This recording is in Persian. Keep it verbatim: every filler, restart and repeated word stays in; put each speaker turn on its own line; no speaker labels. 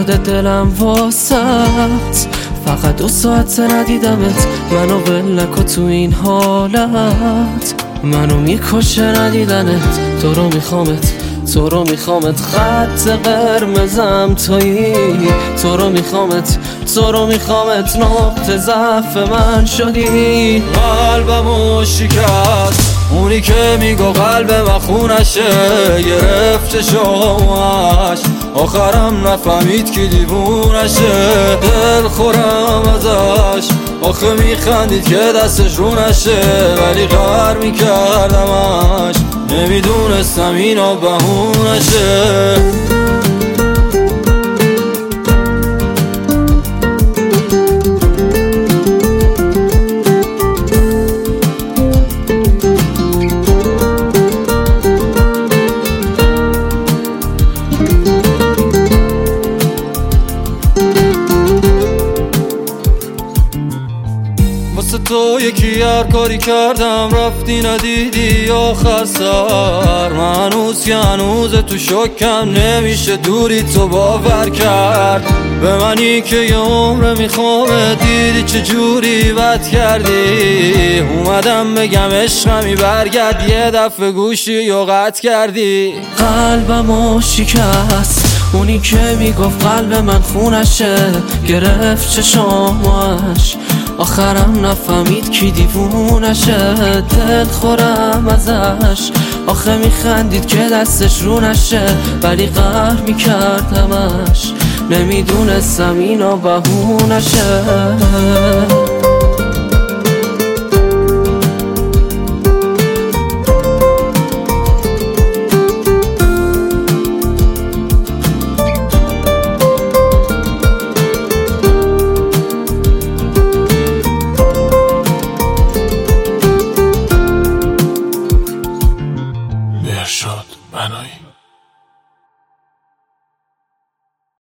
شده دلم واسط، فقط دو ساعت ندیدمت، منو ول نکن تو این حالت. منو میکشه ندیدنت، تو رو میخوامت، تو رو میخوامت، خط قرمزم تویی، تو رو میخوامت، تو رو میخوامت، نقطه ضعف من شدی.
قلبمو شکست اونی که میگو قلب من خونشه، گرفت چشماش آخرم نفهمید که دیوونشه. دل خورم ازش آخه میخندید که دستش رو نشه، ولی قهر میکردمش نمیدونستم اینا بهونشه. واسه تو یکی هر کاری کردم رفتی ندیدی آخر سر. من هنوز که هنوز تو شکم نمیشه دوری تو باور کرد. به منی که یه عمره میخوامه دیدی چجوری بد کردی. اومدم بگم عشقمی برگرد یه دفعه گوشی و قطع کردی.
قلبمو شکست اونی که میگفت قلب من خونشه، گرفت چشامش آخرم نفهمید کی دیوونشه. دل خورم ازش آخه میخندید که دستش رو نشه، ولی قهر میکردمش نمیدونستم اینا بهونشه.